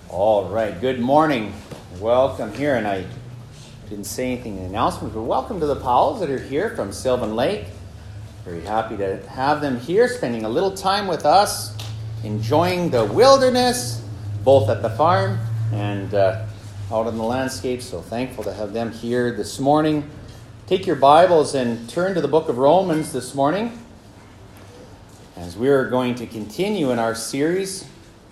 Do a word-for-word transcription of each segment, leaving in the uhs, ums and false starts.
All right, good morning. Welcome here, and I didn't say anything in the announcement, but welcome to the Powells that are here from Sylvan Lake. Very happy to have them here, spending a little time with us, enjoying the wilderness, both at the farm and uh, out in the landscape. So thankful to have them here this morning. Take your Bibles and turn to the book of Romans this morning, as we are going to continue in our series,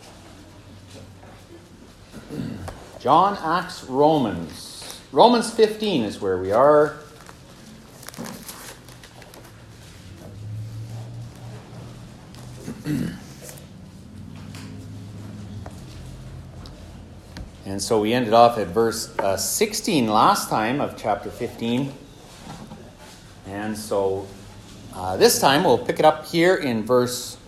John Acts Romans. Romans fifteen is where we are. And so we ended off at verse uh, sixteen last time of chapter fifteen. And so uh, this time we'll pick it up here in verse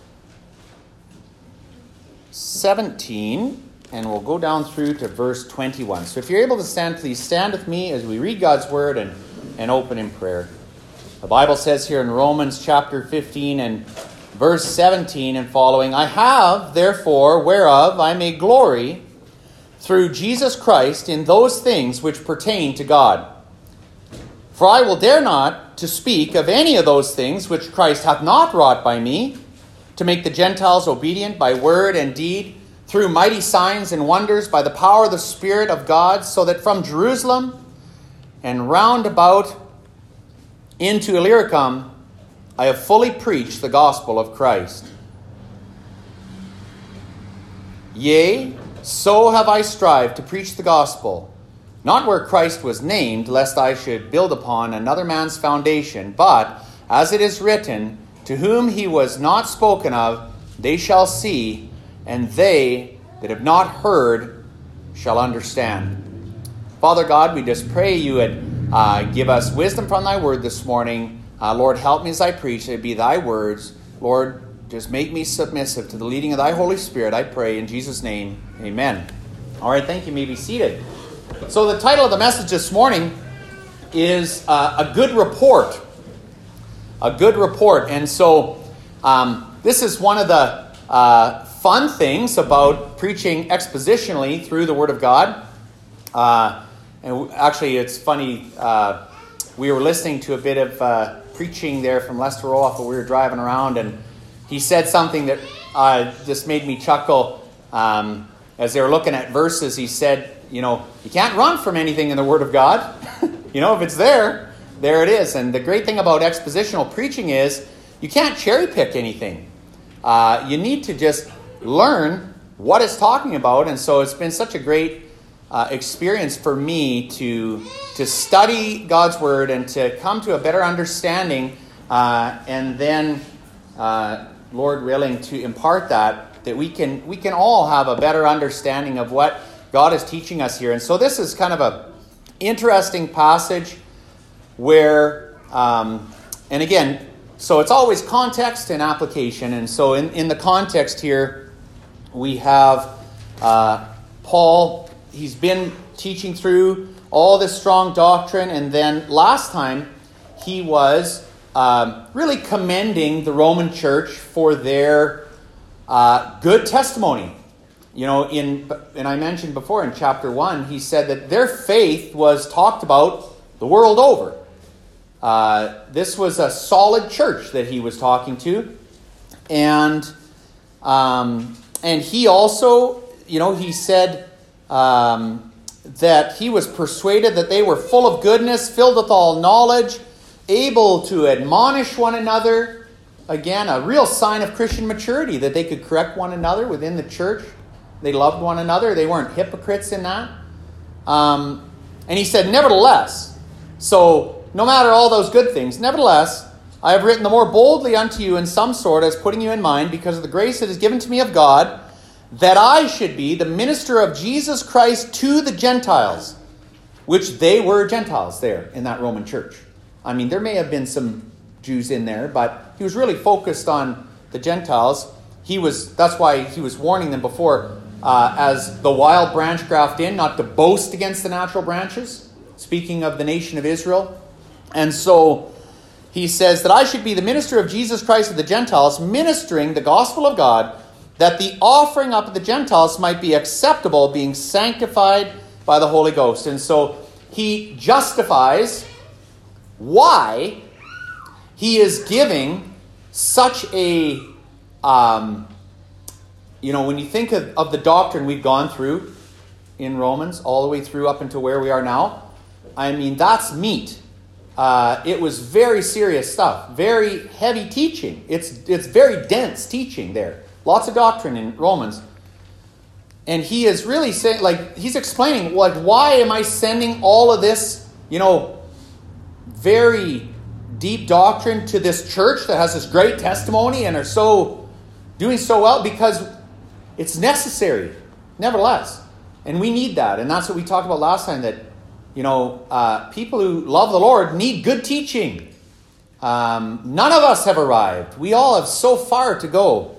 seventeen. And we'll go down through to verse twenty-one. So if you're able to stand, please stand with me as we read God's word and, and open in prayer. The Bible says here in Romans chapter fifteen and verse seventeen and following, I have, therefore, whereof I may glory through Jesus Christ in those things which pertain to God. For I will dare not to speak of any of those things which Christ hath not wrought by me, to make the Gentiles obedient by word and deed, through mighty signs and wonders by the power of the Spirit of God, so that from Jerusalem and round about into Illyricum I have fully preached the gospel of Christ. Yea, so have I strived to preach the gospel, not where Christ was named, lest I should build upon another man's foundation, but, as it is written, to whom he was not spoken of, they shall see, and they that have not heard shall understand. Father God, we just pray you would uh, give us wisdom from thy word this morning. Uh, Lord, help me as I preach. It be thy words. Lord, just make me submissive to the leading of thy Holy Spirit, I pray in Jesus' name. Amen. All right, thank you. You may be seated. So the title of the message this morning is uh, A Good Report. A Good Report. And so um, this is one of the uh, fun things about preaching expositionally through the Word of God. Uh, and actually, it's funny, uh, we were listening to a bit of uh, preaching there from Lester Roloff while we were driving around, and he said something that uh, just made me chuckle. Um, as they were looking at verses, he said, you know, you can't run from anything in the Word of God. You know, if it's there, there it is. And the great thing about expositional preaching is you can't cherry pick anything. Uh, you need to just learn what it's talking about. And so it's been such a great uh, experience for me to to study God's Word and to come to a better understanding, uh, and then, uh, Lord willing, to impart that, that we can we can all have a better understanding of what God is teaching us here. And so this is kind of a interesting passage where, um, and again, so it's always context and application. And so in, in the context here, we have uh, Paul. He's been teaching through all this strong doctrine. And then last time, he was um, really commending the Roman church for their uh, good testimony. You know, in and I mentioned before in chapter one, he said that their faith was talked about the world over. Uh, this was a solid church that he was talking to. And um, and he also, you know, he said um, that he was persuaded that they were full of goodness, filled with all knowledge, able to admonish one another. Again, a real sign of Christian maturity, that they could correct one another within the church. They loved one another. They weren't hypocrites in that. Um, and he said, nevertheless, so no matter all those good things, nevertheless, I have written the more boldly unto you in some sort, as putting you in mind, because of the grace that is given to me of God, that I should be the minister of Jesus Christ to the Gentiles, which they were Gentiles there in that Roman church. I mean, there may have been some Jews in there, but he was really focused on the Gentiles. He was, that's why he was warning them before, uh, as the wild branch graft in, not to boast against the natural branches, speaking of the nation of Israel. And so he says that I should be the minister of Jesus Christ of the Gentiles, ministering the gospel of God, that the offering up of the Gentiles might be acceptable, being sanctified by the Holy Ghost. And so he justifies why he is giving such a, um, you know, when you think of, of the doctrine we've gone through in Romans, all the way through up until where we are now, I mean, that's meat. Uh, it was very serious stuff, very heavy teaching. It's it's very dense teaching there. Lots of doctrine in Romans. And he is really saying, like, he's explaining, like, why am I sending all of this, you know, very deep doctrine to this church that has this great testimony and are so, doing so well? Because it's necessary, nevertheless. And we need that. And that's what we talked about last time, that, you know, uh, people who love the Lord need good teaching. Um, none of us have arrived. We all have so far to go.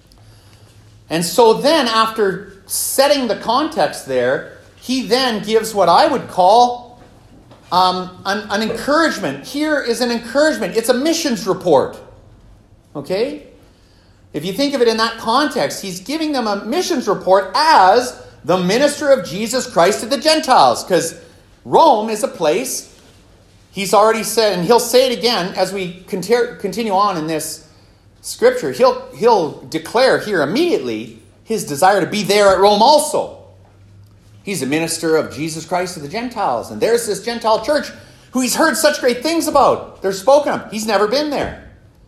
And so then, after setting the context there, he then gives what I would call um, an, an encouragement. Here is an encouragement. It's a missions report. Okay? If you think of it in that context, he's giving them a missions report as the minister of Jesus Christ to the Gentiles. Because Rome is a place, he's already said, and he'll say it again as we continue on in this scripture. He'll, he'll declare here immediately his desire to be there at Rome also. He's a minister of Jesus Christ to the Gentiles. And there's this Gentile church who he's heard such great things about. They're spoken of. He's never been there.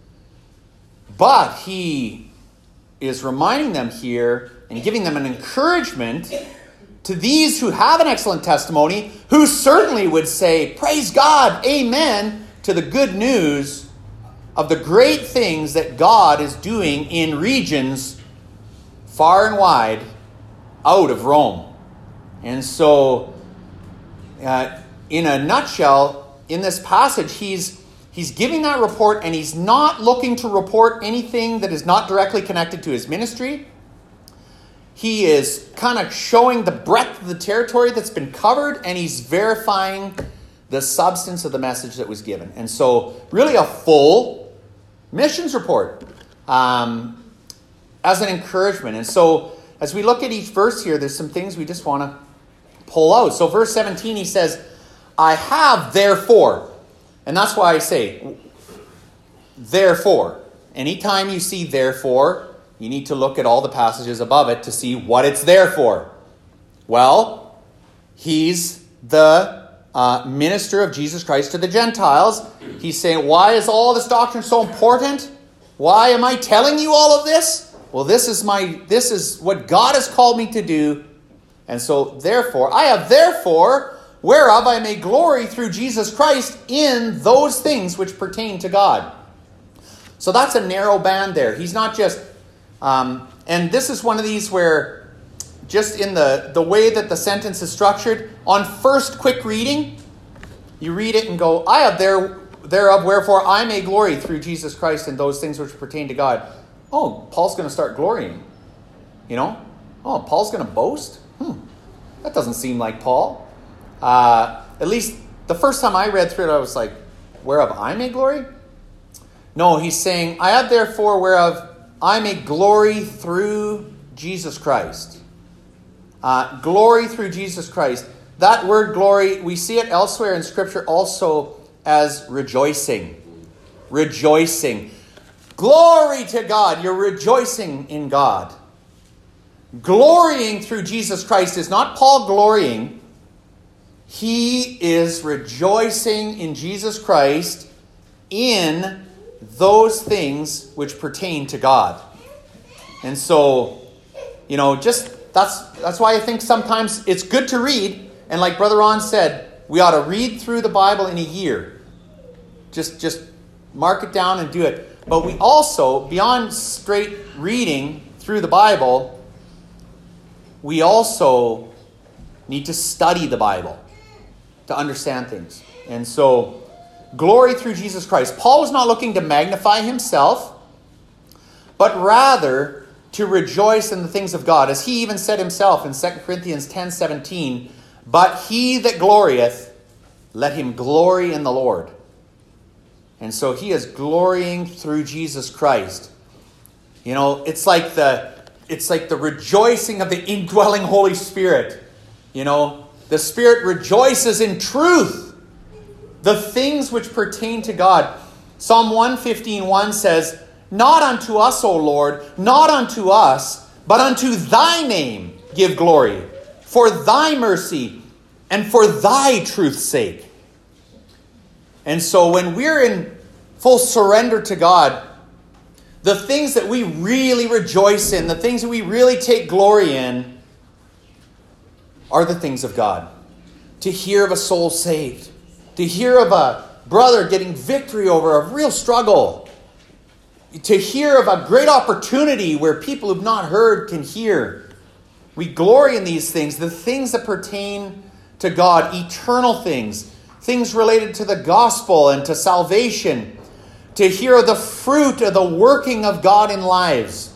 But he is reminding them here and giving them an encouragement to these who have an excellent testimony, who certainly would say, praise God, amen, to the good news of the great things that God is doing in regions far and wide out of Rome. And so, uh, in a nutshell, in this passage, he's he's giving that report, and he's not looking to report anything that is not directly connected to his ministry. He is kind of showing the breadth of the territory that's been covered, and he's verifying the substance of the message that was given. And so, really a full missions report um, as an encouragement. And so, as we look at each verse here, there's some things we just want to pull out. So, verse seventeen, he says, I have therefore, and that's why I say, therefore. Anytime you see therefore, you need to look at all the passages above it to see what it's there for. Well, he's the uh, minister of Jesus Christ to the Gentiles. He's saying, why is all this doctrine so important? Why am I telling you all of this? Well, this is my this is what God has called me to do. And so, therefore, I have therefore, whereof I may glory through Jesus Christ in those things which pertain to God. So that's a narrow band there. He's not just... Um, and this is one of these where, just in the, the way that the sentence is structured, on first quick reading, you read it and go, I have there, thereof, wherefore I may glory through Jesus Christ in those things which pertain to God. Oh, Paul's going to start glorying. You know? Oh, Paul's going to boast? Hmm. That doesn't seem like Paul. Uh, at least the first time I read through it, I was like, whereof I may glory? No, he's saying, I have therefore whereof I may glory through Jesus Christ. Uh, glory through Jesus Christ. That word glory, we see it elsewhere in Scripture also as rejoicing. Rejoicing. Glory to God. You're rejoicing in God. Glorying through Jesus Christ is not Paul glorying. He is rejoicing in Jesus Christ in those things which pertain to God. And so, you know, just that's that's why I think sometimes it's good to read. And like Brother Ron said, we ought to read through the Bible in a year. Just just mark it down and do it. But we also, beyond straight reading through the Bible, we also need to study the Bible to understand things. And so, glory through Jesus Christ. Paul was not looking to magnify himself, but rather to rejoice in the things of God. As he even said himself in Second Corinthians ten seventeen, but he that glorieth, let him glory in the Lord. And so he is glorying through Jesus Christ. You know, it's like the it's like the rejoicing of the indwelling Holy Spirit. You know, the Spirit rejoices in truth, the things which pertain to God. Psalm one fifteen one says, "Not unto us, O Lord, not unto us, but unto thy name give glory, for thy mercy and for thy truth's sake." And so when we're in full surrender to God, the things that we really rejoice in, the things that we really take glory in, are the things of God. To hear of a soul saved, to hear of a brother getting victory over a real struggle, to hear of a great opportunity where people who've not heard can hear. We glory in these things, the things that pertain to God, eternal things, things related to the gospel and to salvation, to hear of the fruit of the working of God in lives.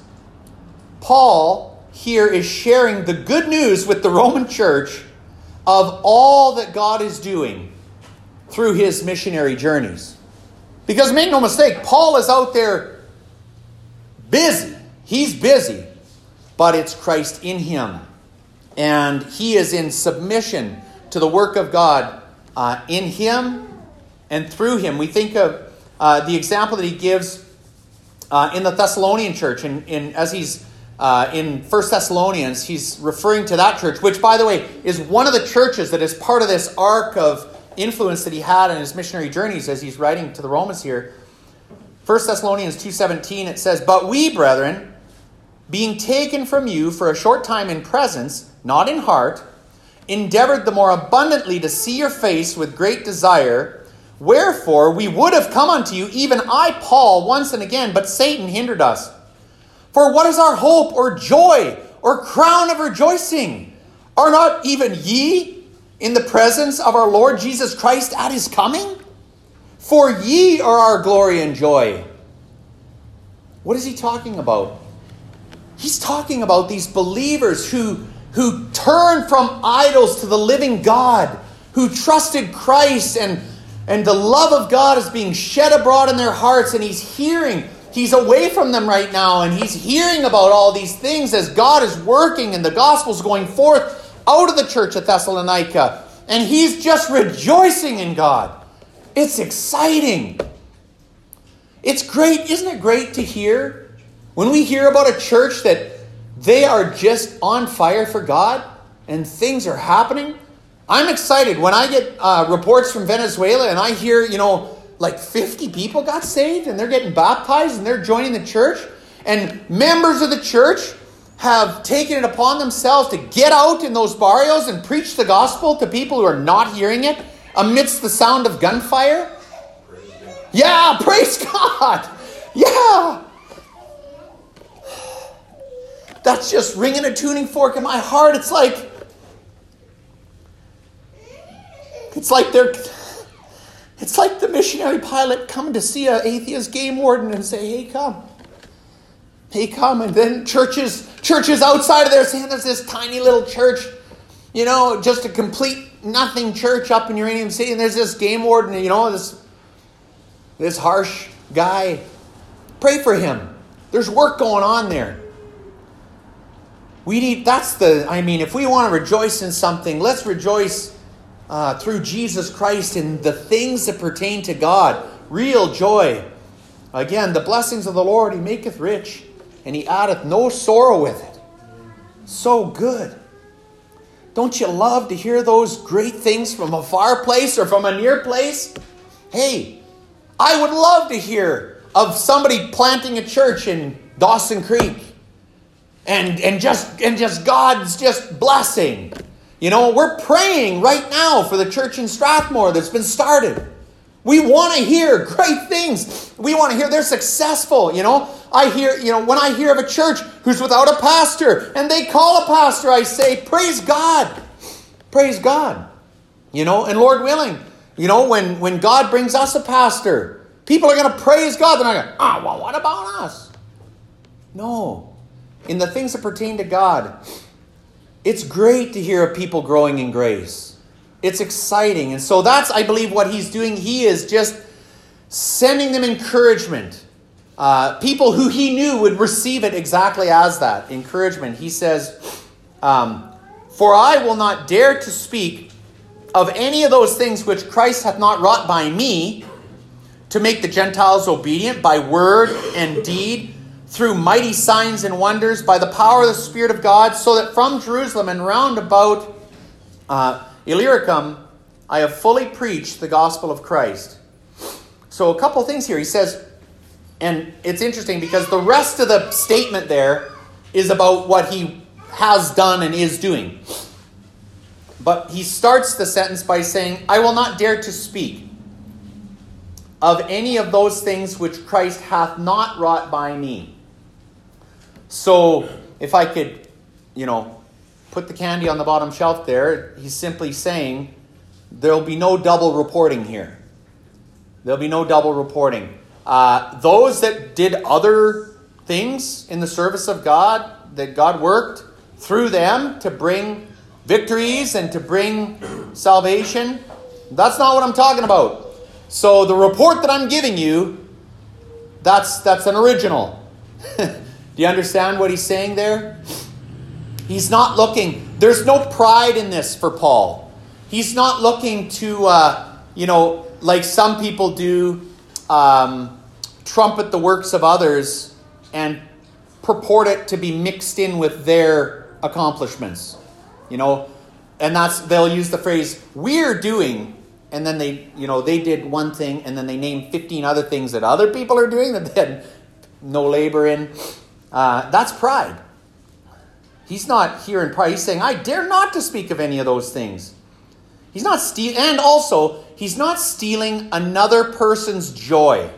Paul here is sharing the good news with the Roman church of all that God is doing through his missionary journeys. Because make no mistake, Paul is out there busy. He's busy, but it's Christ in him. And he is in submission to the work of God uh, in him and through him. We think of uh, the example that he gives uh, in the Thessalonian church. In, in, as he's uh, in First Thessalonians, he's referring to that church, which, by the way, is one of the churches that is part of this arc of influence that he had in his missionary journeys as he's writing to the Romans here. First Thessalonians two seventeen, it says, "But we, brethren, being taken from you for a short time in presence, not in heart, endeavored the more abundantly to see your face with great desire. Wherefore we would have come unto you, even I, Paul, once and again, but Satan hindered us. For what is our hope or joy or crown of rejoicing? Are not even ye in the presence of our Lord Jesus Christ at his coming? For ye are our glory and joy." What is he talking about? He's talking about these believers who, who turned from idols to the living God, who trusted Christ, and, and the love of God is being shed abroad in their hearts, and he's hearing, he's away from them right now, and he's hearing about all these things as God is working and the gospel's going forth out of the church at Thessalonica, and he's just rejoicing in God. It's exciting. It's great. Isn't it great to hear when we hear about a church that they are just on fire for God and things are happening? I'm excited when I get uh, reports from Venezuela and I hear, you know, like fifty people got saved and they're getting baptized and they're joining the church. And members of the church have taken it upon themselves to get out in those barrios and preach the gospel to people who are not hearing it amidst the sound of gunfire. Yeah, praise God. Yeah. That's just ringing a tuning fork in my heart. It's like, it's like they're, it's like the missionary pilot coming to see an atheist game warden and say, "Hey, come. Hey, come." And then churches, churches outside of there saying, "There's this tiny little church, you know, just a complete nothing church up in Uranium City. And there's this game warden, you know, this, this harsh guy. Pray for him. There's work going on there." We need, that's the, I mean, if we want to rejoice in something, let's rejoice uh, through Jesus Christ in the things that pertain to God. Real joy. Again, the blessings of the Lord, he maketh rich, and he addeth no sorrow with it. So good. Don't you love to hear those great things from a far place or from a near place? Hey, I would love to hear of somebody planting a church in Dawson Creek. And and just and just God's just blessing. You know, we're praying right now for the church in Strathmore that's been started. We want to hear great things. We want to hear they're successful. You know, I hear, you know, when I hear of a church who's without a pastor and they call a pastor, I say, praise God. Praise God. You know, and Lord willing, you know, when, when God brings us a pastor, people are going to praise God. They're not going, "Ah, oh, well, what about us?" No. In the things that pertain to God, it's great to hear of people growing in grace. It's exciting. And so that's, I believe, what he's doing. He is just sending them encouragement uh, people who he knew would receive it exactly as that, encouragement. He says, um, for I will not dare to speak of any of those things which Christ hath not wrought by me, to make the Gentiles obedient by word and deed, through mighty signs and wonders, by the power of the Spirit of God, so that from Jerusalem and round about uh, Illyricum I have fully preached the gospel of Christ. So a couple things here. He says, and it's interesting because the rest of the statement there is about what he has done and is doing. But he starts the sentence by saying, I will not dare to speak of any of those things which Christ hath not wrought by me. So if I could, you know, put the candy on the bottom shelf there, he's simply saying there'll be no double reporting here. There'll be no double reporting. Uh, those that did other things in the service of God, that God worked through them to bring victories and to bring salvation, that's not what I'm talking about. So the report that I'm giving you, that's that's an original. Do you understand what he's saying there? He's not looking, there's no pride in this for Paul. He's not looking to, uh, you know, like some people do, um, trumpet the works of others and purport it to be mixed in with their accomplishments. You know, and that's, they'll use the phrase, we're doing, and then they, you know, they did one thing, and then they name fifteen other things that other people are doing that they had no labor in. Uh, that's pride. He's not here in pride. He's saying, I dare not to speak of any of those things. He's not stealing, and also, he's not stealing another person's joy.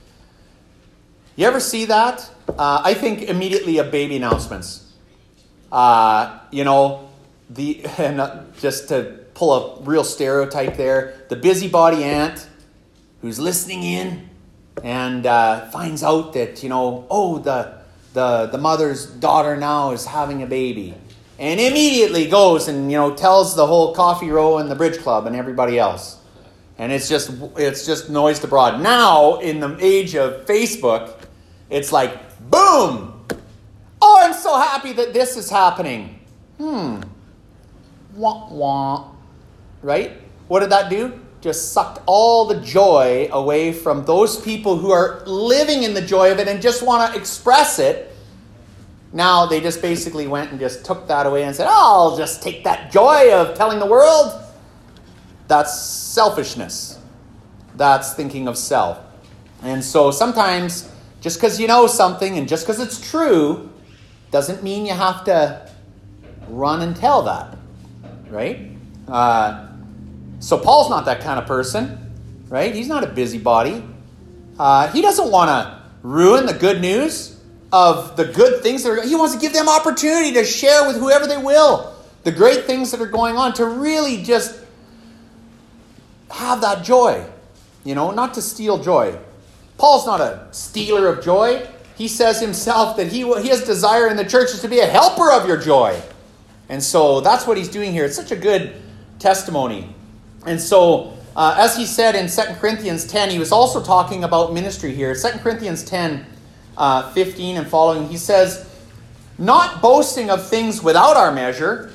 You ever see that? Uh, I think immediately of baby announcements. Uh, you know, the and uh, just to pull a real stereotype there, the busybody aunt who's listening in and uh, finds out that, you know, oh, the the the mother's daughter now is having a baby, and immediately goes and, you know, tells the whole coffee row and the bridge club and everybody else, and it's just it's just noised abroad. Now, in the age of Facebook, it's like, boom! Oh, I'm so happy that this is happening. Hmm. Wah, wah. Right? What did that do? Just sucked all the joy away from those people who are living in the joy of it and just want to express it. Now they just basically went and just took that away and said, oh, I'll just take that joy of telling the world. That's selfishness. That's thinking of self. And so sometimes just because you know something and just because it's true doesn't mean you have to run and tell that. Right? Uh, so Paul's not that kind of person, right? He's not a busybody. Uh, he doesn't want to ruin the good news of the good things that are. He wants to give them opportunity to share with whoever they will the great things that are going on, to really just have that joy, you know, not to steal joy. Paul's not a stealer of joy. He says himself that he his desire in the church is to be a helper of your joy. And so that's what he's doing here. It's such a good testimony. And so, uh, as he said in Second Corinthians ten, he was also talking about ministry here. Second Corinthians ten, uh, fifteen and following, he says, not boasting of things without our measure,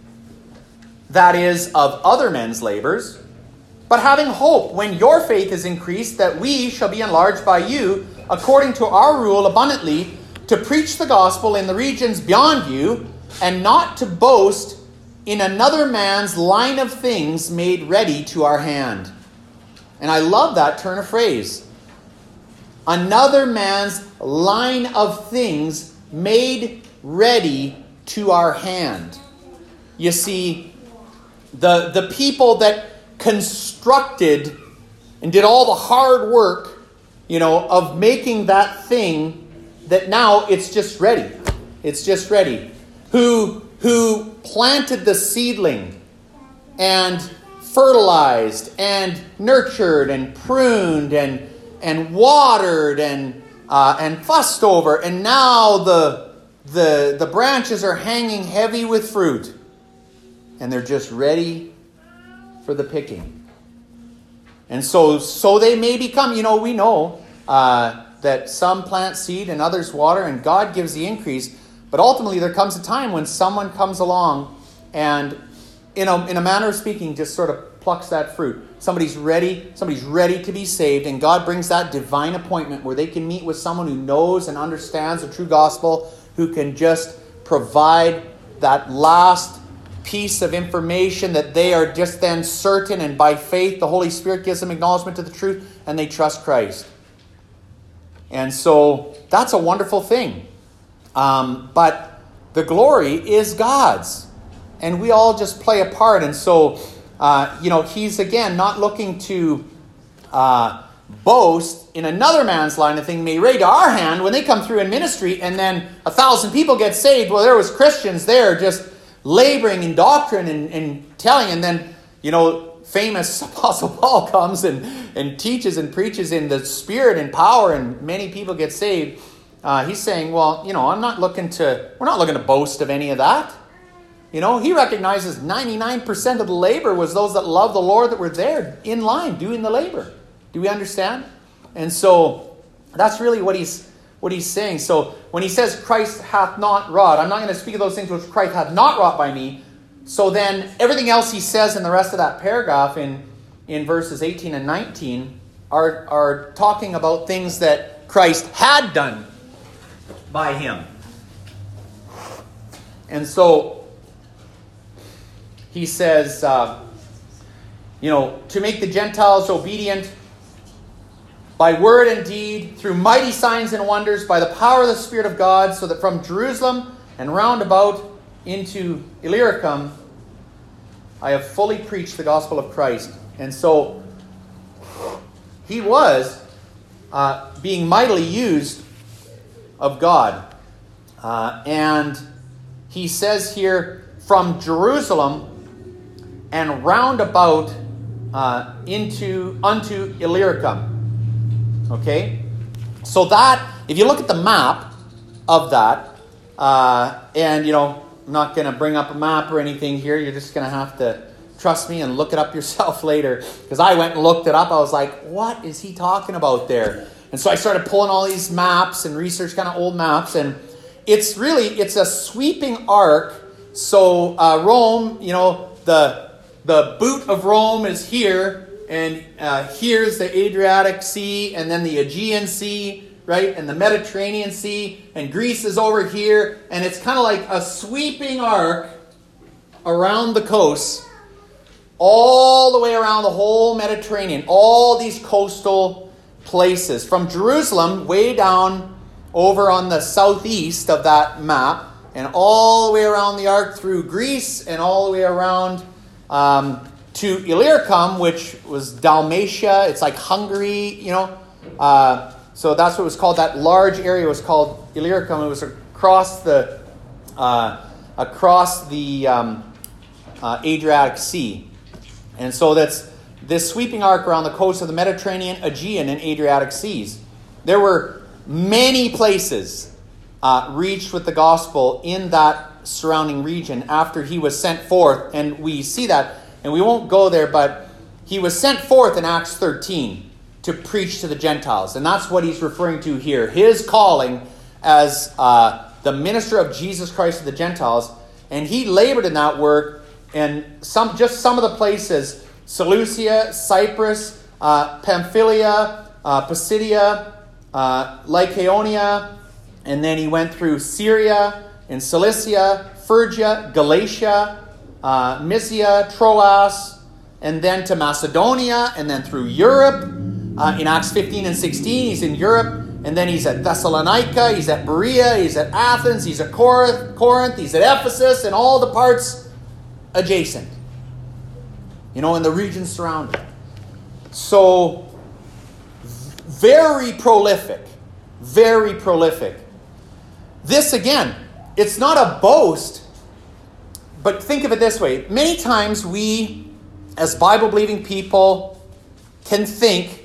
that is, of other men's labors, but having hope when your faith is increased, that we shall be enlarged by you, according to our rule abundantly, to preach the gospel in the regions beyond you, and not to boast in another man's line of things made ready to our hand. And I love that turn of phrase. Another man's line of things made ready to our hand. You see, the, the people that constructed and did all the hard work, you know, of making that thing that now it's just ready. It's just ready. Who who planted the seedling and fertilized and nurtured and pruned and and watered and uh, and fussed over, and now the the the branches are hanging heavy with fruit, and they're just ready for the picking. And so so they may become, you know, we know uh, that some plant seed and others water, and God gives the increase. But ultimately, there comes a time when someone comes along and, in a, in a manner of speaking, just sort of plucks that fruit. Somebody's ready, somebody's ready to be saved, and God brings that divine appointment where they can meet with someone who knows and understands the true gospel, who can just provide that last piece of information that they are just then certain, and by faith the Holy Spirit gives them acknowledgement to the truth, and they trust Christ. And so that's a wonderful thing. Um, but the glory is God's, and we all just play a part. And so, uh, you know, he's again not looking to uh, boast in another man's line of thing. May raise our hand when they come through in ministry, and then a thousand people get saved. Well, there was Christians there just laboring in doctrine and, and telling, and then, you know, famous Apostle Paul comes and, and teaches and preaches in the Spirit and power, and many people get saved. Uh, he's saying, well, you know, I'm not looking to, we're not looking to boast of any of that. You know, he recognizes ninety-nine percent of the labor was those that love the Lord that were there in line doing the labor. Do we understand? And so that's really what he's what he's saying. So when he says Christ hath not wrought, I'm not going to speak of those things which Christ hath not wrought by me. So then everything else he says in the rest of that paragraph in, in verses eighteen and nineteen are, are talking about things that Christ had done by him. And so he says, uh, you know, to make the Gentiles obedient by word and deed, through mighty signs and wonders, by the power of the Spirit of God, so that from Jerusalem and round about into Illyricum, I have fully preached the gospel of Christ. And so he was uh, being mightily used of God. Uh, and he says here, from Jerusalem and round about uh, into unto Illyricum. Okay? So that, if you look at the map of that, uh, and, you know, I'm not going to bring up a map or anything here. You're just going to have to trust me and look it up yourself later. Because I went and looked it up. I was like, what is he talking about there? And so I started pulling all these maps and research kind of old maps. And it's really, it's a sweeping arc. So uh, Rome, you know, the, the boot of Rome is here. And uh, here's the Adriatic Sea and then the Aegean Sea. Right? And the Mediterranean Sea, and Greece is over here, and it's kind of like a sweeping arc around the coast, all the way around the whole Mediterranean, all these coastal places. From Jerusalem, way down over on the southeast of that map, and all the way around the arc through Greece, and all the way around um, to Illyricum, which was Dalmatia. It's like Hungary, you know, uh, so that's what it was called. That large area was called Illyricum. It was across the uh, across the um, uh, Adriatic Sea, and so that's this sweeping arc around the coast of the Mediterranean, Aegean, and Adriatic Seas. There were many places uh, reached with the gospel in that surrounding region after he was sent forth, and we see that, and we won't go there, but he was sent forth in Acts thirteen. To preach to the Gentiles. And that's what he's referring to here. His calling as uh, the minister of Jesus Christ to the Gentiles. And he labored in that work. And some, just some of the places, Seleucia, Cyprus, uh, Pamphylia, uh, Pisidia, uh, Lycaonia. And then he went through Syria and Cilicia, Phrygia, Galatia, uh, Mysia, Troas, and then to Macedonia, and then through Europe. Uh, in Acts fifteen and sixteen, he's in Europe, and then he's at Thessalonica, he's at Berea, he's at Athens, he's at Corinth, Corinth, he's at Ephesus, and all the parts adjacent. You know, in the region surrounding. So, very prolific. Very prolific. This, again, it's not a boast, but think of it this way. Many times we, as Bible-believing people, can think,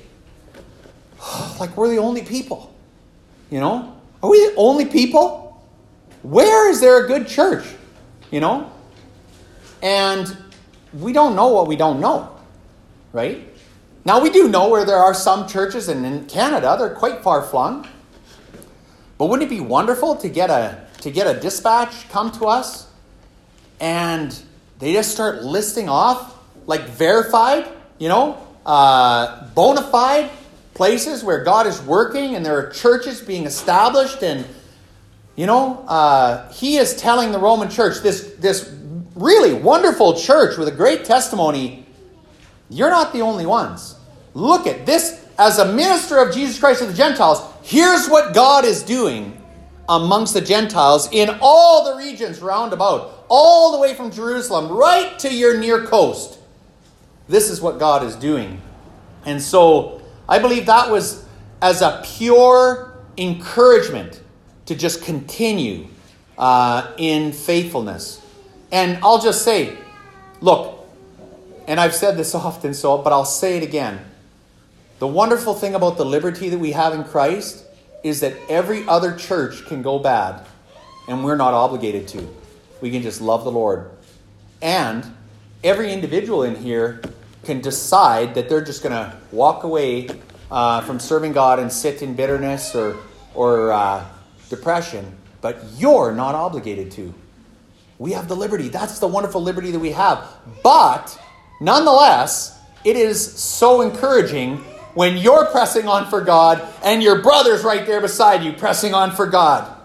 like we're the only people, you know? Are we the only people? Where is there a good church, you know? And we don't know what we don't know, right? Now, we do know where there are some churches, and in Canada, they're quite far-flung. But wouldn't it be wonderful to get a to get a dispatch come to us, and they just start listing off, like verified, you know, uh, bona fide places where God is working, and there are churches being established, and, you know, uh, he is telling the Roman church, this, this really wonderful church with a great testimony, you're not the only ones. Look at this. As a minister of Jesus Christ to the Gentiles, here's what God is doing amongst the Gentiles in all the regions round about, all the way from Jerusalem right to your near coast. This is what God is doing. And so I believe that was as a pure encouragement to just continue uh, in faithfulness. And I'll just say, look, and I've said this often, so but I'll say it again. The wonderful thing about the liberty that we have in Christ is that every other church can go bad, and we're not obligated to. We can just love the Lord. And every individual in here can decide that they're just going to walk away uh, from serving God and sit in bitterness or, or uh, depression, but you're not obligated to. We have the liberty. That's the wonderful liberty that we have. But nonetheless, it is so encouraging when you're pressing on for God and your brother's right there beside you pressing on for God.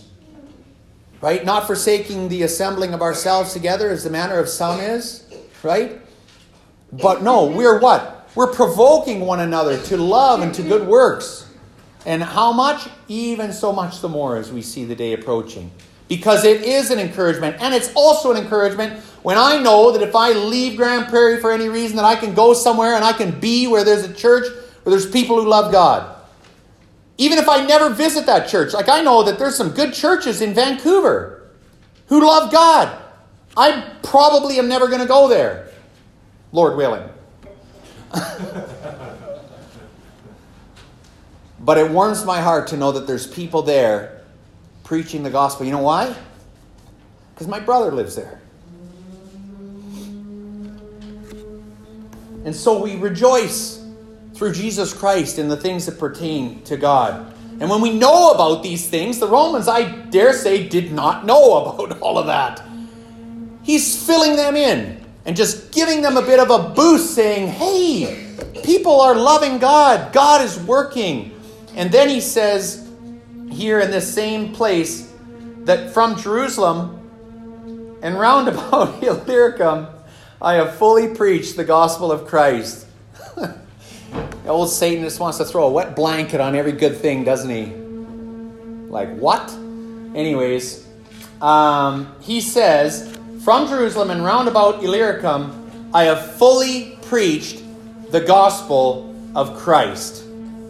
Right? Not forsaking the assembling of ourselves together as the manner of some is. Right? But no, we're what? We're provoking one another to love and to good works. And how much? Even so much the more as we see the day approaching. Because it is an encouragement. And it's also an encouragement when I know that if I leave Grand Prairie for any reason, that I can go somewhere and I can be where there's a church, where there's people who love God. Even if I never visit that church. Like I know that there's some good churches in Vancouver who love God. I probably am never going to go there. Lord willing. But it warms my heart to know that there's people there preaching the gospel. You know why? Because my brother lives there. And so we rejoice through Jesus Christ in the things that pertain to God. And when we know about these things, the Romans, I dare say, did not know about all of that. He's filling them in and just giving them a bit of a boost, saying, hey, people are loving God. God is working. And then he says here in this same place that from Jerusalem and round about Illyricum, I have fully preached the gospel of Christ. Old Satan just wants to throw a wet blanket on every good thing, doesn't he? Like, what? Anyways, um, he says, from Jerusalem and round about Illyricum, I have fully preached the gospel of Christ.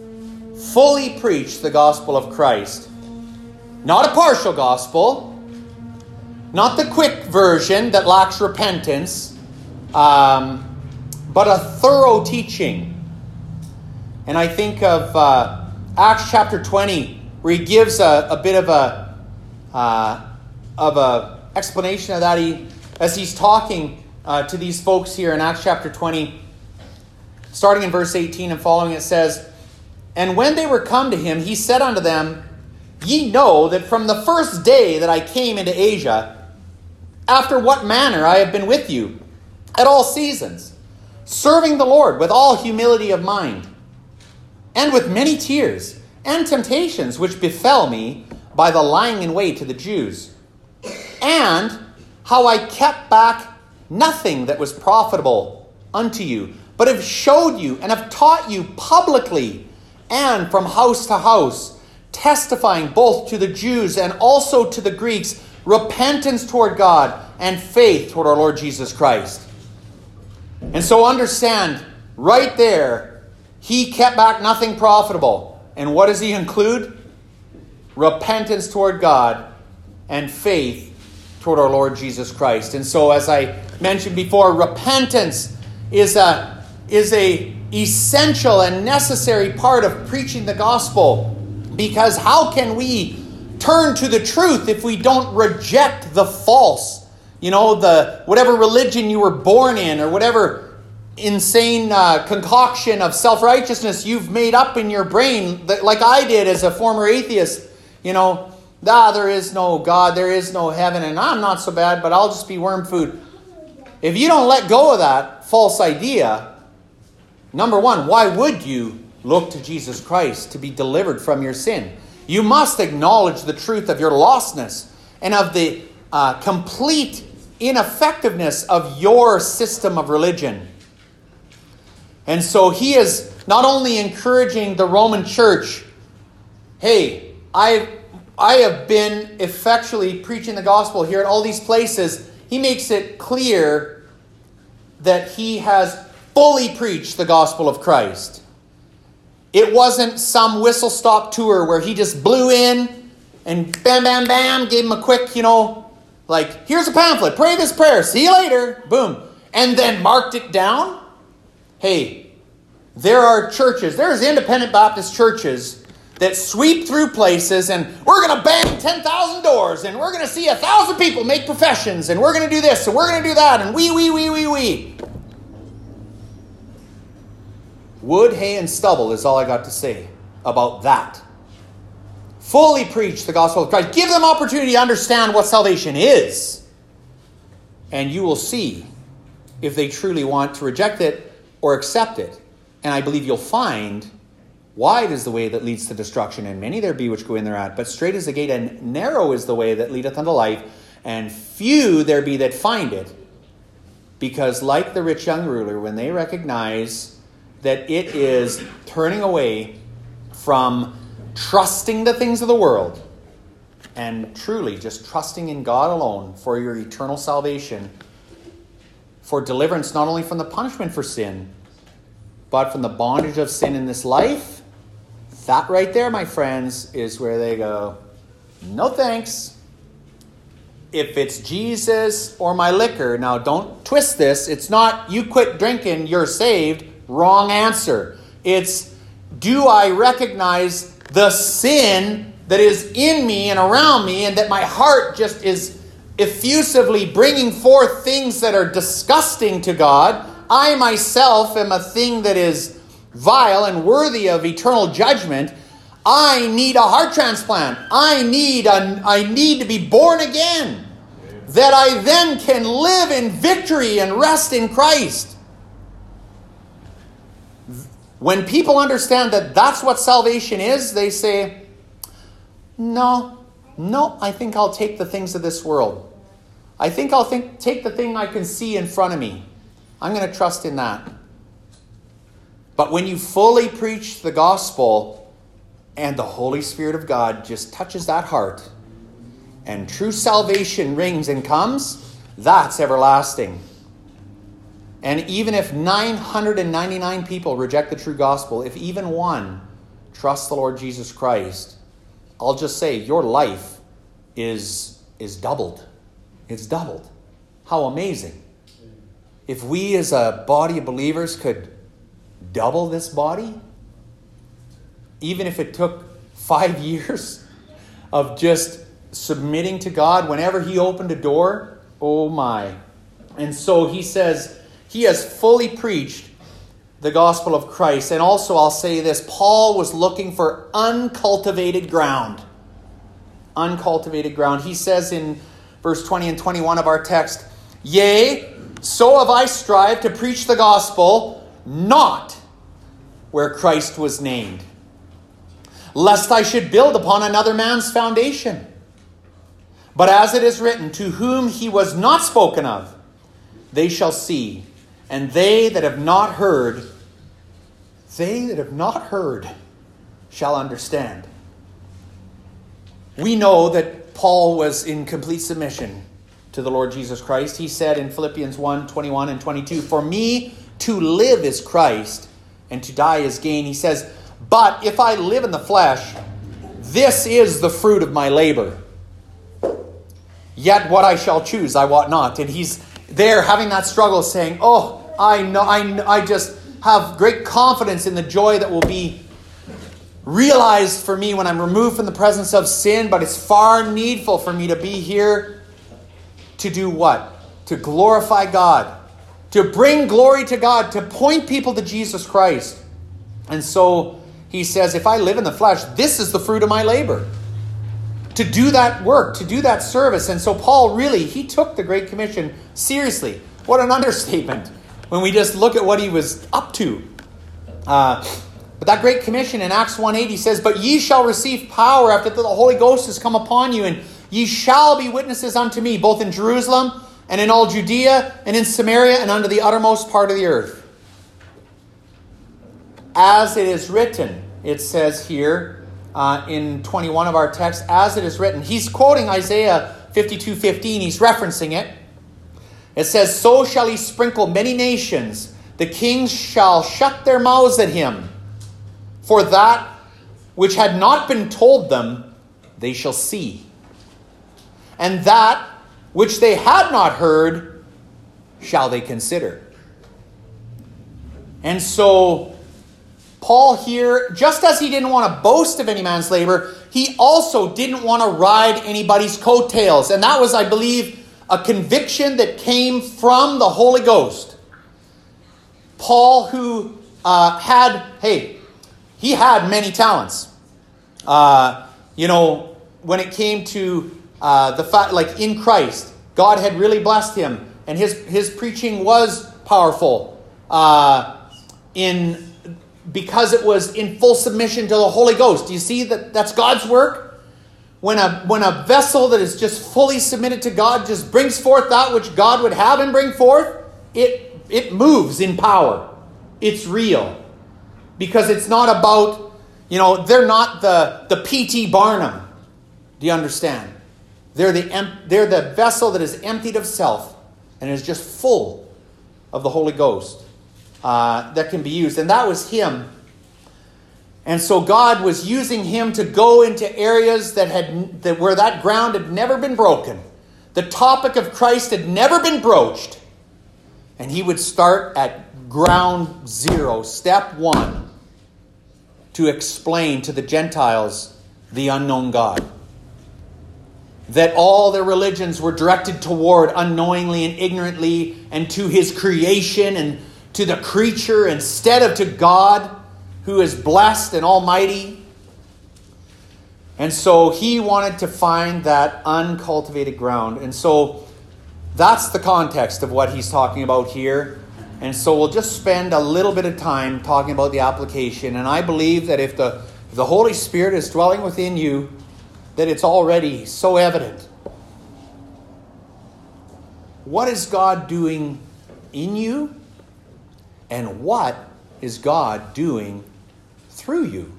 Fully preached the gospel of Christ. Not a partial gospel. Not the quick version that lacks repentance. Um, but a thorough teaching. And I think of uh, Acts chapter twenty, where he gives a, a bit of a uh, of a explanation of that. He, as he's talking uh, to these folks here in Acts chapter twenty, starting in verse eighteen and following, it says, and when they were come to him, he said unto them, ye know that from the first day that I came into Asia, after what manner I have been with you at all seasons, serving the Lord with all humility of mind, and with many tears and temptations which befell me by the lying in wait to the Jews, and how I kept back nothing that was profitable unto you, but have showed you and have taught you publicly and from house to house, testifying both to the Jews and also to the Greeks, repentance toward God and faith toward our Lord Jesus Christ. And so understand, right there, he kept back nothing profitable. And what does he include? Repentance toward God and faith toward our Lord Jesus Christ. And so, as I mentioned before, repentance is a, is a essential and necessary part of preaching the gospel. Because how can we turn to the truth if we don't reject the false? You know, the whatever religion you were born in or whatever insane uh, concoction of self-righteousness you've made up in your brain, that, like I did as a former atheist, you know, ah, there is no God, there is no heaven, and I'm not so bad, but I'll just be worm food. If you don't let go of that false idea, number one, why would you look to Jesus Christ to be delivered from your sin? You must acknowledge the truth of your lostness and of the uh, complete ineffectiveness of your system of religion. And so he is not only encouraging the Roman church, hey, I I have been effectually preaching the gospel here at all these places. He makes it clear that he has fully preached the gospel of Christ. It wasn't some whistle-stop tour where he just blew in and bam, bam, bam, gave him a quick, you know, like, here's a pamphlet, pray this prayer, see you later, boom. And then marked it down. Hey, there are churches, there's independent Baptist churches that sweep through places and we're going to bang ten thousand doors and we're going to see one thousand people make professions and we're going to do this and we're going to do that and we, we, we, we, we. Wood, hay, and stubble is all I got to say about that. Fully preach the gospel of Christ. Give them opportunity to understand what salvation is. And you will see if they truly want to reject it or accept it. And I believe you'll find wide is the way that leads to destruction, and many there be which go in thereat. But straight is the gate, and narrow is the way that leadeth unto life, and few there be that find it. Because like the rich young ruler, when they recognize that it is turning away from trusting the things of the world and truly just trusting in God alone for your eternal salvation, for deliverance not only from the punishment for sin, but from the bondage of sin in this life, that right there, my friends, is where they go, no thanks. If it's Jesus or my liquor, now don't twist this. It's not you quit drinking, you're saved. Wrong answer. It's, do I recognize the sin that is in me and around me, and that my heart just is effusively bringing forth things that are disgusting to God? I myself am a thing that is vile and worthy of eternal judgment. I need a heart transplant. I need a, I need to be born again, that I then can live in victory and rest in Christ. When people understand that that's what salvation is, they say, no, no, I think I'll take the things of this world. I think I'll think, take the thing I can see in front of me. I'm going to trust in that. But when you fully preach the gospel and the Holy Spirit of God just touches that heart and true salvation rings and comes, that's everlasting. And even if nine hundred ninety-nine people reject the true gospel, if even one trusts the Lord Jesus Christ, I'll just say your life is, is doubled. It's doubled. How amazing. If we as a body of believers could double this body, even if it took five years of just submitting to God whenever he opened a door, oh my. And so he says, he has fully preached the gospel of Christ. And also I'll say this, Paul was looking for uncultivated ground. Uncultivated ground. He says in verse twenty and twenty-one of our text, yea, so have I strived to preach the gospel, not where Christ was named, lest I should build upon another man's foundation. But as it is written, to whom he was not spoken of, they shall see. And they that have not heard, they that have not heard shall understand. We know that Paul was in complete submission to the Lord Jesus Christ. He said in Philippians one, twenty-one and twenty-two, for me to live is Christ, and to die is gain. He says, but if I live in the flesh, this is the fruit of my labor. Yet what I shall choose, I wot not. And he's there having that struggle, saying, oh, I know, I, know, I just have great confidence in the joy that will be realized for me when I'm removed from the presence of sin, but it's far needful for me to be here to do what? To glorify God to bring glory to God, to point people to Jesus Christ. And so he says, if I live in the flesh, this is the fruit of my labor. To do that work, to do that service. And so Paul really, he took the Great Commission seriously. What an understatement when we just look at what he was up to. Uh, but that Great Commission in Acts one eight, he says, but ye shall receive power after the Holy Ghost has come upon you, and ye shall be witnesses unto me, both in Jerusalem and in all Judea and in Samaria and unto the uttermost part of the earth. As it is written, it says here uh, in twenty-one of our text, as it is written. He's quoting Isaiah fifty-two fifteen. He's referencing it. It says, so shall he sprinkle many nations. The kings shall shut their mouths at him. For that which had not been told them, they shall see. And that which they had not heard, shall they consider. And so, Paul here, just as he didn't want to boast of any man's labor, he also didn't want to ride anybody's coattails. And that was, I believe, a conviction that came from the Holy Ghost. Paul, who uh, had, hey, he had many talents. Uh, you know, when it came to uh, the fact, like in Christ, God had really blessed him, and his his preaching was powerful. Uh, in because it was in full submission to the Holy Ghost. Do you see that that's God's work? When a when a vessel that is just fully submitted to God just brings forth that which God would have him bring forth, it it moves in power. It's real. Because it's not about, you know, they're not the, the P T Barnum. Do you understand? They're the em- they're the vessel that is emptied of self and is just full of the Holy Ghost uh, that can be used. And that was him. And so God was using him to go into areas that had that where that ground had never been broken. The topic of Christ had never been broached. And he would start at ground zero, step one, to explain to the Gentiles the unknown God. That all their religions were directed toward unknowingly and ignorantly and to his creation and to the creature instead of to God who is blessed and almighty. And so he wanted to find that uncultivated ground. And so that's the context of what he's talking about here. And so we'll just spend a little bit of time talking about the application. And I believe that if the, if the Holy Spirit is dwelling within you, that it's already so evident. What is God doing in you? And what is God doing through you?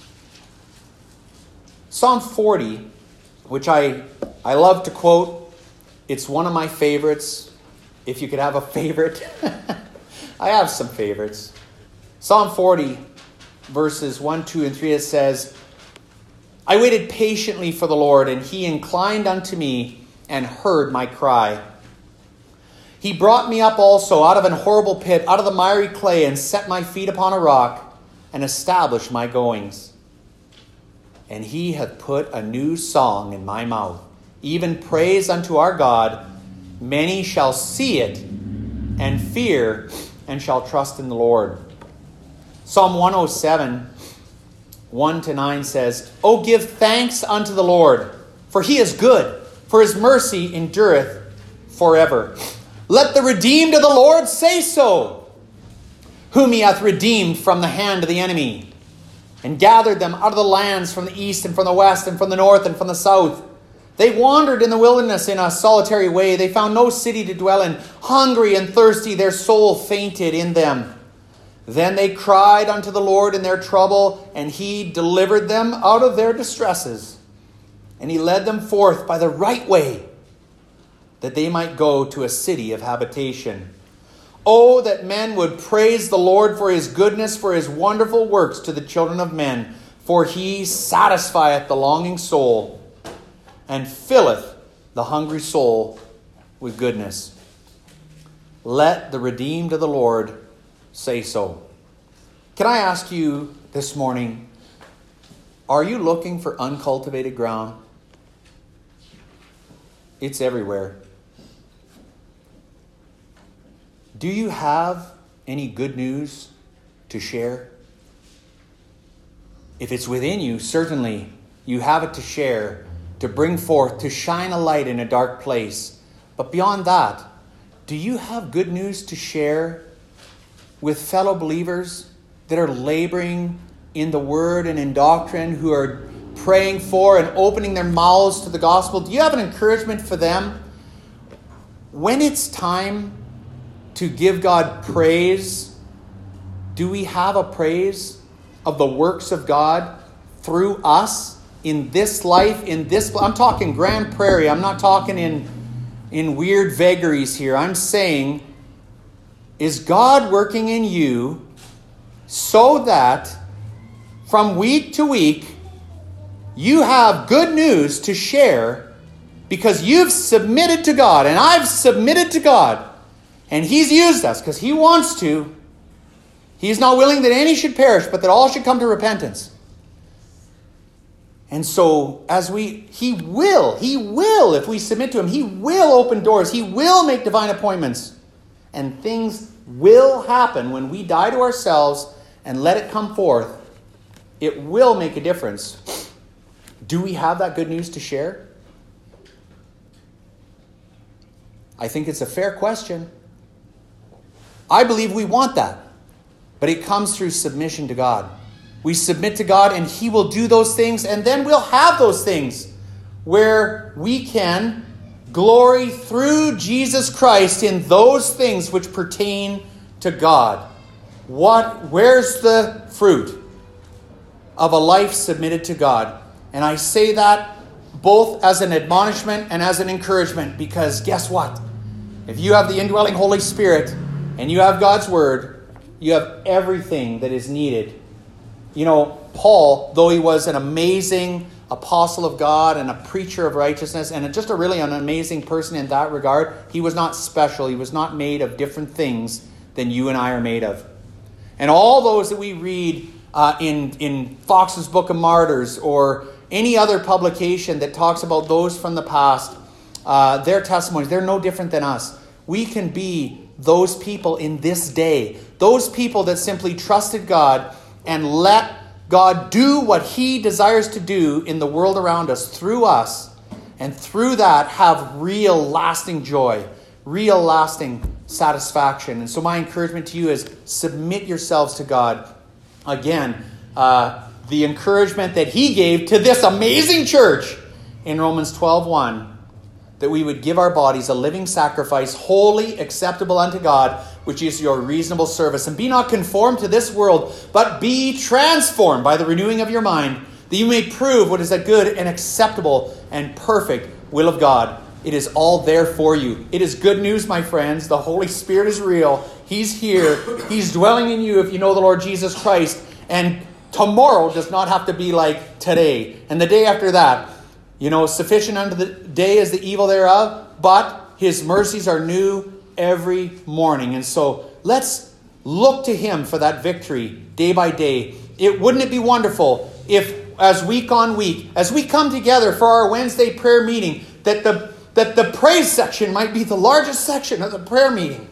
Psalm forty, which I, I love to quote. It's one of my favorites. If you could have a favorite. I have some favorites. Psalm forty, verses one, two, and three, it says, I waited patiently for the Lord, and he inclined unto me and heard my cry. He brought me up also out of an horrible pit, out of the miry clay, and set my feet upon a rock, and established my goings. And he hath put a new song in my mouth, even praise unto our God. Many shall see it, and fear, and shall trust in the Lord. Psalm one oh seven, one to nine says, O give thanks unto the Lord, for he is good, for his mercy endureth forever. Let the redeemed of the Lord say so, whom he hath redeemed from the hand of the enemy, and gathered them out of the lands from the east and from the west and from the north and from the south. They wandered in the wilderness in a solitary way. They found no city to dwell in. Hungry and thirsty, their soul fainted in them. Then they cried unto the Lord in their trouble, and he delivered them out of their distresses. And he led them forth by the right way, that they might go to a city of habitation. Oh, that men would praise the Lord for his goodness, for his wonderful works to the children of men. For he satisfieth the longing soul, and filleth the hungry soul with goodness. Let the redeemed of the Lord say so. Can I ask you this morning, are you looking for uncultivated ground? It's everywhere. Do you have any good news to share? If it's within you, certainly you have it to share, to bring forth, to shine a light in a dark place. But beyond that, do you have good news to share with fellow believers that are laboring in the word and in doctrine, who are praying for and opening their mouths to the gospel? Do you have an encouragement for them? When it's time to give God praise, do we have a praise of the works of God through us in this life, in this... I'm talking Grand Prairie. I'm not talking in, in weird vagaries here. I'm saying, is God working in you so that from week to week, you have good news to share because you've submitted to God, and I've submitted to God, and He's used us because He wants to. He's not willing that any should perish, but that all should come to repentance. And so, as we, He will, He will, if we submit to Him, He will open doors. He will make divine appointments. And things will happen when we die to ourselves and let it come forth. It will make a difference. Do we have that good news to share? I think it's a fair question. I believe we want that. But it comes through submission to God. We submit to God and He will do those things, and then we'll have those things where we can glory through Jesus Christ in those things which pertain to God. What? Where's the fruit of a life submitted to God? And I say that both as an admonishment and as an encouragement, because guess what? If you have the indwelling Holy Spirit and you have God's Word, you have everything that is needed. You know, Paul, though he was an amazing apostle of God and a preacher of righteousness and just a really an amazing person in that regard, he was not special. He was not made of different things than you and I are made of. And all those that we read uh, in, in Fox's Book of Martyrs or any other publication that talks about those from the past, uh, their testimonies, they're no different than us. We can be those people in this day. Those people that simply trusted God and let God do what He desires to do in the world around us through us. And through that have real lasting joy, real lasting satisfaction. And so my encouragement to you is submit yourselves to God. Again, uh, the encouragement that He gave to this amazing church in Romans twelve one, that we would give our bodies a living sacrifice, holy, acceptable unto God, which is your reasonable service. And be not conformed to this world, but be transformed by the renewing of your mind, that you may prove what is a good and acceptable and perfect will of God. It is all there for you. It is good news, my friends. The Holy Spirit is real. He's here. He's dwelling in you if you know the Lord Jesus Christ. And tomorrow does not have to be like today. And the day after that, you know, sufficient unto the day is the evil thereof, but His mercies are new every morning. And so let's look to Him for that victory day by day. It wouldn't it be wonderful if, as week on week, as we come together for our Wednesday prayer meeting, that the that the praise section might be the largest section of the prayer meeting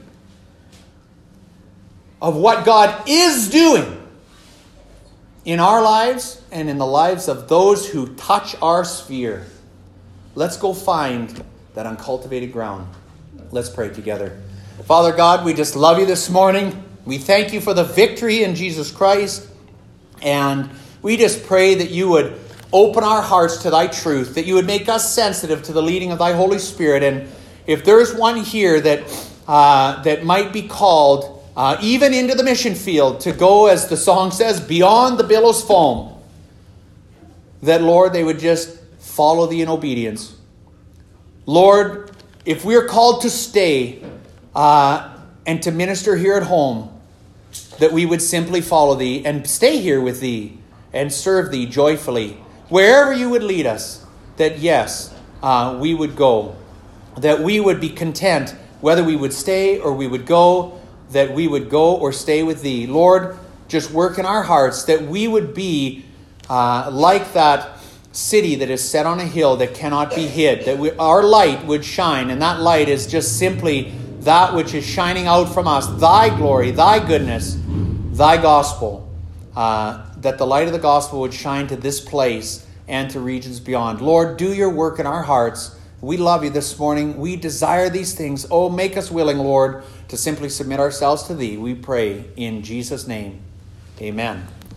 of what God is doing in our lives and in the lives of those who touch our sphere. Let's go find that uncultivated ground. Let's pray together. Father God, we just love You this morning. We thank You for the victory in Jesus Christ. And we just pray that You would open our hearts to Thy truth, that You would make us sensitive to the leading of Thy Holy Spirit. And if there's one here that, uh, that might be called Uh, even into the mission field, to go, as the song says, beyond the billows foam, that, Lord, they would just follow Thee in obedience. Lord, if we're called to stay uh, and to minister here at home, that we would simply follow Thee and stay here with Thee and serve Thee joyfully. Wherever You would lead us, that, yes, uh, we would go. That we would be content, whether we would stay or we would go, that we would go or stay with Thee. Lord, just work in our hearts that we would be uh, like that city that is set on a hill that cannot be hid. That we, our light would shine, and that light is just simply that which is shining out from us, thy glory, thy goodness, thy gospel, uh, that the light of the gospel would shine to this place and to regions beyond. Lord, do your work in our hearts. We love you this morning. We desire these things. Oh, make us willing, Lord, to simply submit ourselves to thee. We pray in Jesus' name. Amen.